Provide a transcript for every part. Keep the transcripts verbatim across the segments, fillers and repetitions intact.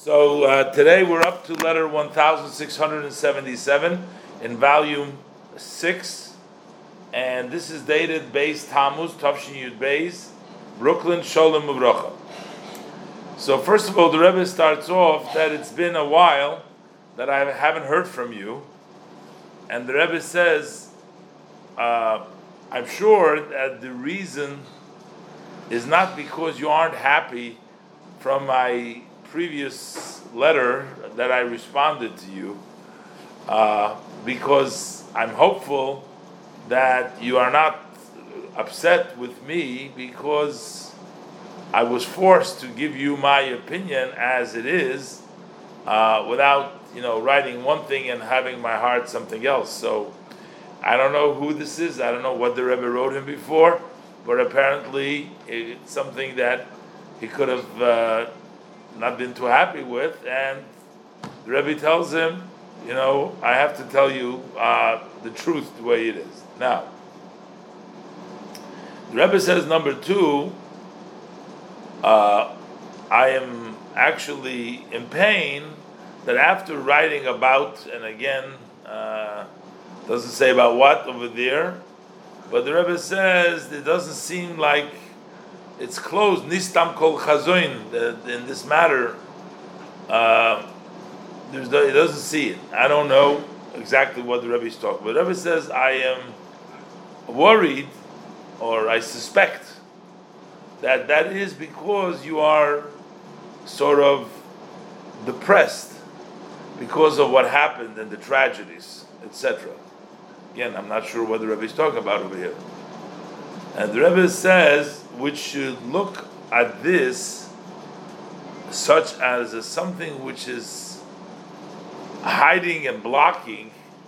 So uh, today we're up to letter one thousand six hundred seventy-seven in volume six, and this is dated Beis Tammuz, Tavshin Yud Beis, Brooklyn, Sholem Uvracha. So first of all, the Rebbe starts off that it's been a while that I haven't heard from you, and the Rebbe says, uh, I'm sure that the reason is not because you aren't happy from my previous letter that I responded to you, uh, because I'm hopeful that you are not upset with me because I was forced to give you my opinion as it is, uh, without you know writing one thing and having my heart something else. So I don't know who this is. I don't know what the Rebbe wrote him before, but apparently it's something that he could have uh, not been too happy with, and the Rebbe tells him, you know, I have to tell you uh, the truth the way it is. Now, the Rebbe says, number two, uh, I am actually in pain that after writing about, and again, uh, doesn't say about what over there, but the Rebbe says it doesn't seem like it's closed. Nistam kol chazoin in this matter. Uh, there's no, it doesn't see it. I don't know exactly what the Rebbe is talking. But the Rebbe says I am worried, or I suspect that that is because you are sort of depressed because of what happened and the tragedies, et cetera. Again, I'm not sure what the Rebbe is talking about over here. And the Rebbe says, which should look at this such as a something which is hiding and blocking,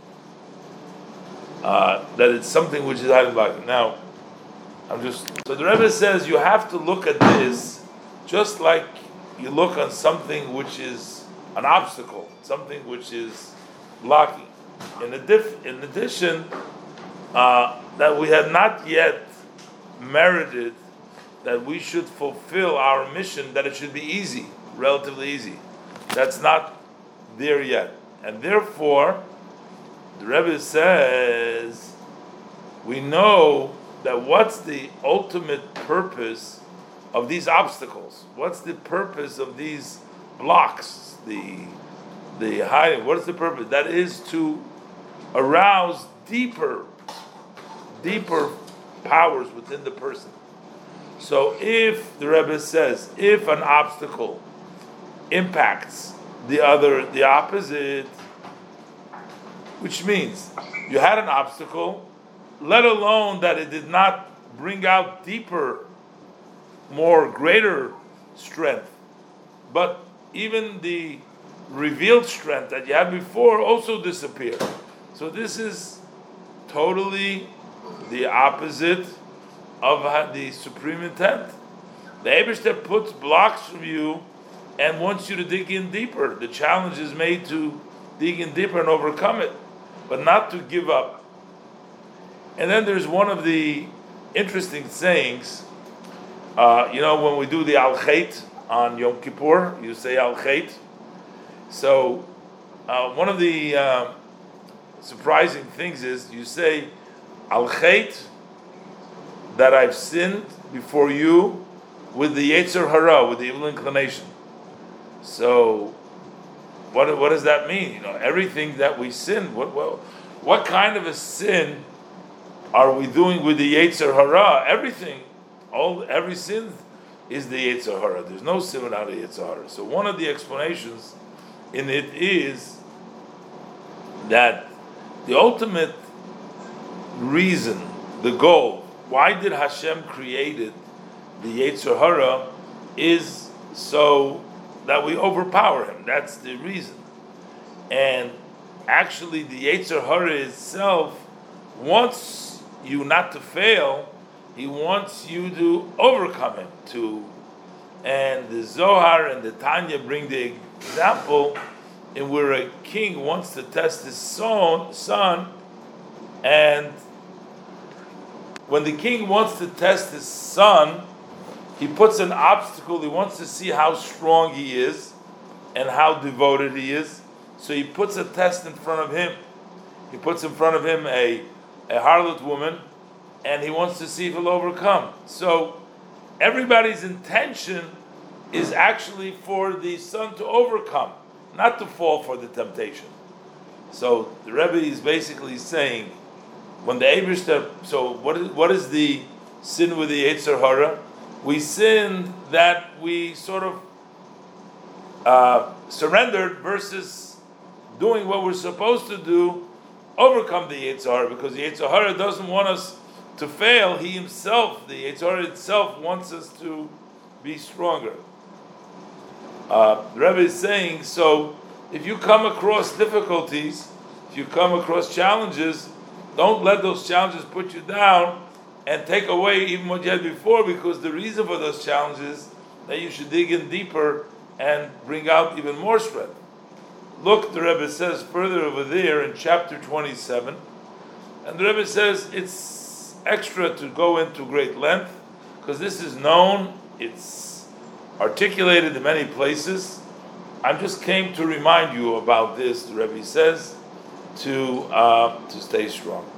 uh, that it's something which is hiding and blocking. Now, I'm just, so the Rebbe says you have to look at this just like you look on something which is an obstacle, something which is blocking. In, adif- in addition, uh, that we have not yet merited that we should fulfill our mission, that it should be easy, relatively easy. That's not there yet. And therefore, the Rebbe says, we know that what's the ultimate purpose of these obstacles? What's the purpose of these blocks? The the hiding, what is the purpose? That is to arouse deeper, deeper powers within the person. So if the Rebbe says, if an obstacle impacts the other, the opposite, which means you had an obstacle, let alone that it did not bring out deeper, more greater strength, but even the revealed strength that you had before also disappeared. So this is totally the opposite of the supreme intent. The Eibishter puts blocks from you and wants you to dig in deeper. The challenge is made to dig in deeper and overcome it, but not to give up. And then there's one of the interesting sayings, uh, you know, when we do the Al Chait on Yom Kippur, you say Al Chait. So uh, one of the uh, surprising things is you say Al Chait, that I've sinned before you with the Yetzer Hara, with the evil inclination. So what what does that mean? You know, everything that we sin, what what, what kind of a sin are we doing with the Yetzer Hara? Everything, all every sin is the Yetzer Hara. There's no sin without a Yetzer Hara. So one of the explanations in it is that the ultimate reason, the goal, why did Hashem created the Yetzer Hara is so that we overpower him. That's the reason. And actually the Yetzer Hara itself wants you not to fail. He wants you to overcome him. To, and the Zohar and the Tanya bring the example in where a king wants to test his son, son and when the king wants to test his son, he puts an obstacle. He wants to see how strong he is, and how devoted he is. So he puts a test in front of him. He puts in front of him a, a harlot woman, and he wants to see if he'll overcome. So everybody's intention is actually for the son to overcome, not to fall for the temptation. So the Rebbe is basically saying, when the Eibishter, so what is, what is the sin with the Yetzer Hara? We sinned that we sort of uh, surrendered versus doing what we're supposed to do, overcome the Yetzer Hara, because the Yetzer Hara doesn't want us to fail. He himself, the Yetzer Hara itself, wants us to be stronger. Uh, the Rebbe is saying, so if you come across difficulties, if you come across challenges, don't let those challenges put you down and take away even what you had before, because the reason for those challenges that you should dig in deeper and bring out even more strength. Look, the Rebbe says further over there in chapter twenty-seven, and the Rebbe says it's extra to go into great length, because this is known, it's articulated in many places. I just came to remind you about this, the Rebbe says, to uh, to stay strong.